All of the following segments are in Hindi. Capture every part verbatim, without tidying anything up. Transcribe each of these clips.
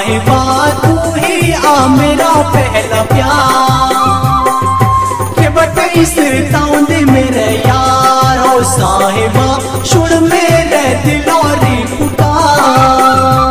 साहिबा तू ही आ मेरा पहला प्यार के बतईस ताऊं दे मेरे यार ओ साहिबा सुन मेरे दिलोरी पुकार।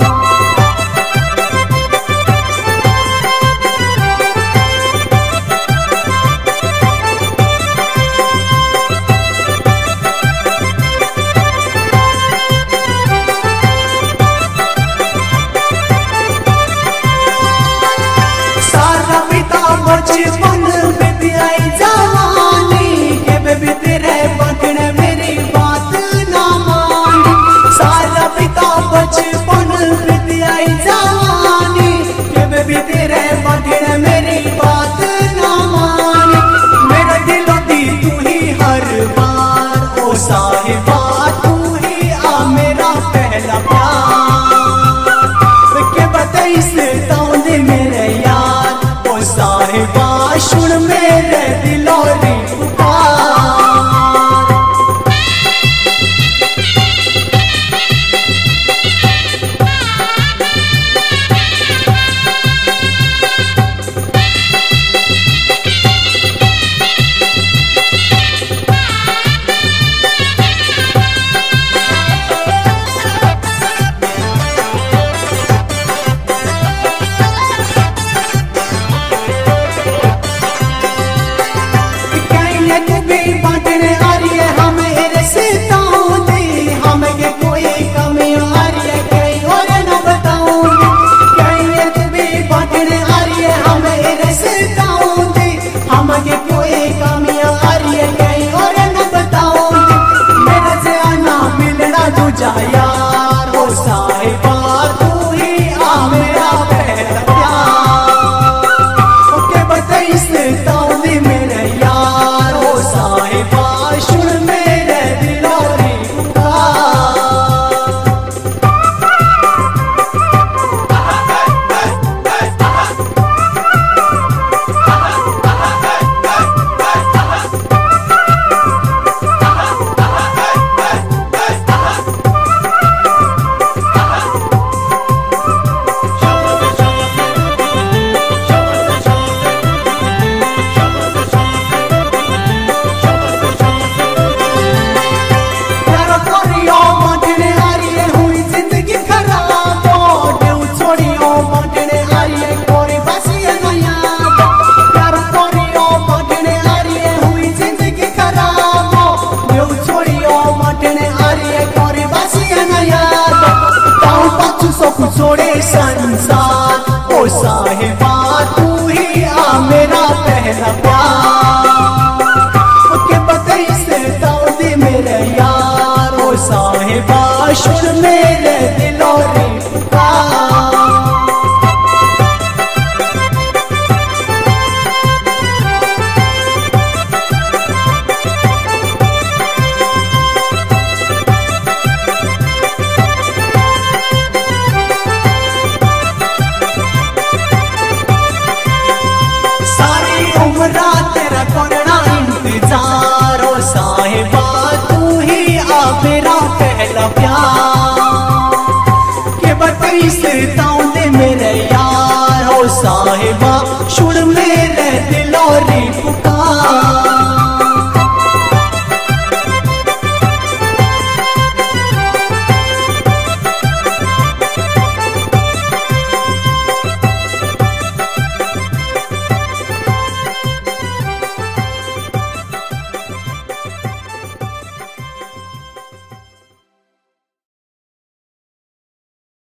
बचपन बिताई जवानी के बेबी तेरे बगन मेरी बात ना मानी। सारा पिता बचपन बिताई जवानी के बेबी तेरे बगन मेरी बात ना मानी। मेरे दिलों दी तू ही हर बार ओ साहिबा तू ही आ मेरा पहला प्यार के बतईस ताऊं दे मेरे यार ओ साहिबा सुन मेरे दिलोरी पुकार। बांटने आ रही है हमें रिश्ताओं दी, हमें ये कोई कमी आ रही है कहीं और न बताऊंगी। कहीं ये तू भी बांटने आ रही है हमें रिश्ताओं दी, हमें ये कोई कमी आ रही है कहीं और न बताऊंगी। मेरे से आना मिलना तुझा यार ओ साहिबा तू ही आ मेरा पहला प्यार ओके बतईस ताऊं दी मेरे यार ओ साहिबा सुन मेरे दिलोरी पुकार। छोड़े संसार ओ साहिबा तू ही आ मेरा पहला प्यार के बतईस ताऊं दे मेरे यार ओ साहिबा सुन मेरे दिलोरी पुकार। तेरा करना इंतजार ओ साहिबा तू ही आ मेरा पहला प्यार के बतईस ताऊं दे मेरे यार ओ साहिबा सुन मेरे दिलोरी पुकार।